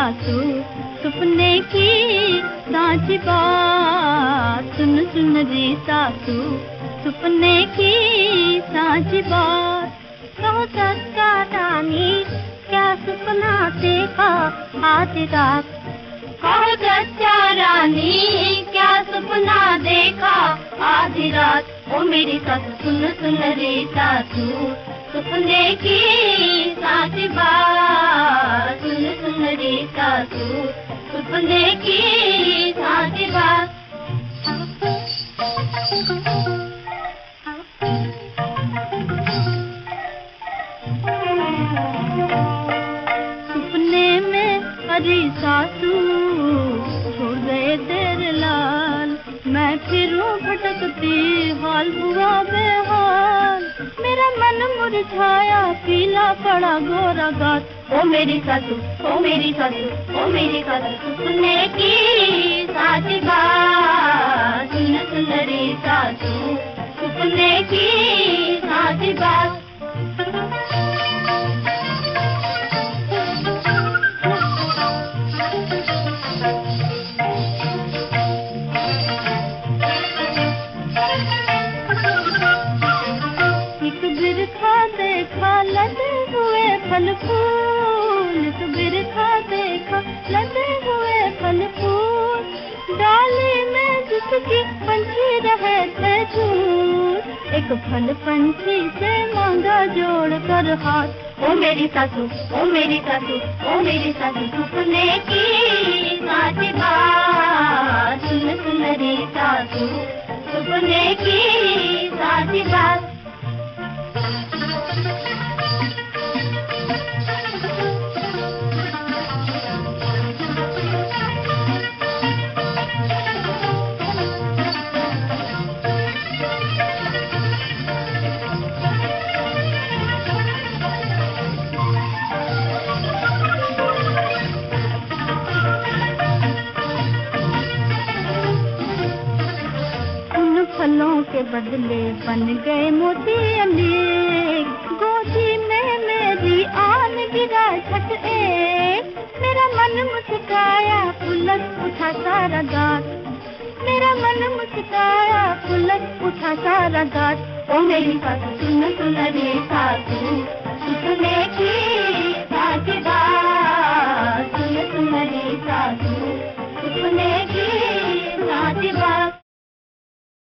सासू सपने की सांची बात, सुन सुन रे सासू सपने की सांची बात। कहो सच्चा रानी क्या सपना देखा आज रात, कहो सच्चा रानी क्या सपना देखा आज रात। ओ मेरी सासू सुन सुन रे सासू सपने की सांची बात, सुन सुन रे सासू सपने की सांची बात। सपने में अरे सासू छोड़ गए तेरे लाल, मैं फिरूं भटकती हाल हुआ बेहाल। मेरा मन मुरझाया पीला पड़ा गोरा गात। ओ मेरी सासू ओ मेरी सासू ओ मेरी सासू सपने की सांची बात, सुन सुन रे सासू सपने की सांची बात। देखा लदे हुए फल फूल, एक बिरखा देखा लदे हुए फल फूल। डाली में जिसकी पंछी रहे थे झूल, एक फल पंछी से मांगा जोड़ कर हाथ। ओ मेरी सासू ओ मेरी सासू ओ मेरी सासू सपने की सांची बात, सुन सुन रे सासू सपने की सांची बात। फलों के बदले बन गए मोती अनेक, गोदी में मेरी आन गिरा छठ एक। मेरा मन मुस्काया पुलक उठा सारा गात, मेरा मन मुस्काया पुलक उठा सारा गात। ओ मेरी सासू सुन सुन रे सासू